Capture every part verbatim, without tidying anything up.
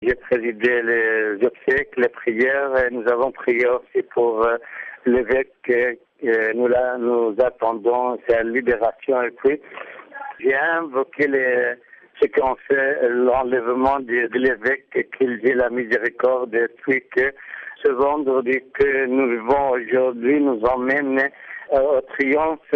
j'ai présidé les obsèques, les prières, et nous avons prié aussi pour euh, l'évêque que euh, nous, là, nous attendons, sa libération. Et puis, j'ai invoqué les, ce qu'on fait, l'enlèvement de, de l'évêque, qu'il ait la miséricorde, et puis que ce vendredi que nous vivons aujourd'hui nous emmène euh, au triomphe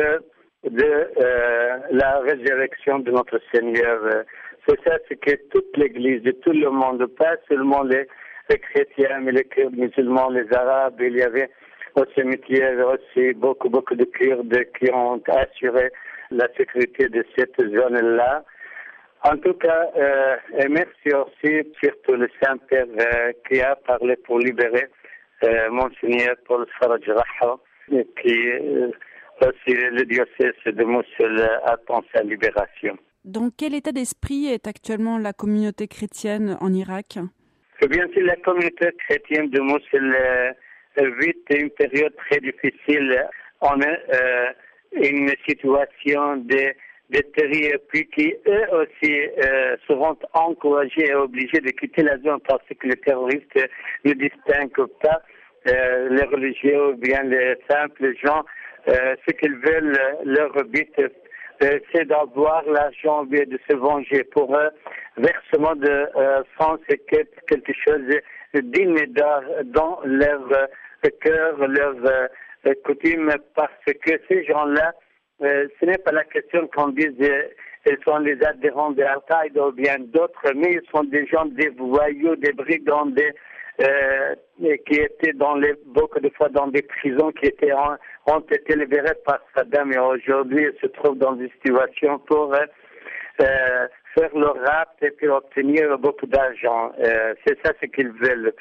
de euh, la résurrection de notre Seigneur. C'est ça, c'est que toute l'Église, de tout le monde, pas seulement les, les chrétiens, mais les Kurdes musulmans, les Arabes, il y avait au cimetière aussi beaucoup, beaucoup de Kurdes qui ont assuré la sécurité de cette zone-là. En tout cas, euh, et merci aussi surtout le Saint-Père euh, qui a parlé pour libérer euh, Monseigneur Paul Faraj Raha, qui euh, aussi le diocèse de Mossoul attend sa libération. Dans quel état d'esprit est actuellement la communauté chrétienne en Irak? Bien sûr, la communauté chrétienne de Mossoul euh, vit une période très difficile. On a euh, une situation de, de terreur, et puis qui eux aussi euh, seront encouragés et obligés de quitter la zone parce que les terroristes ne distinguent pas euh, les religieux ou bien les simples gens. Euh, ce qu'ils veulent, leur but, euh, c'est d'avoir l'argent, bien de se venger. Pour eux, versement de euh, francs, c'est quelque chose d'immédiat dans leur euh, cœur, leur euh, coutume, parce que ces gens-là, euh, ce n'est pas la question qu'on dise euh, ils sont les adhérents de Al-Qaïda ou bien d'autres, mais ils sont des gens, des voyous, des brigands, des Euh, qui étaient dans les, beaucoup de fois dans des prisons qui étaient en, ont été libérées par Saddam et aujourd'hui ils se trouvent dans des situations pour euh, euh, faire leur rapt et puis obtenir beaucoup d'argent. Euh, c'est ça ce qu'ils veulent.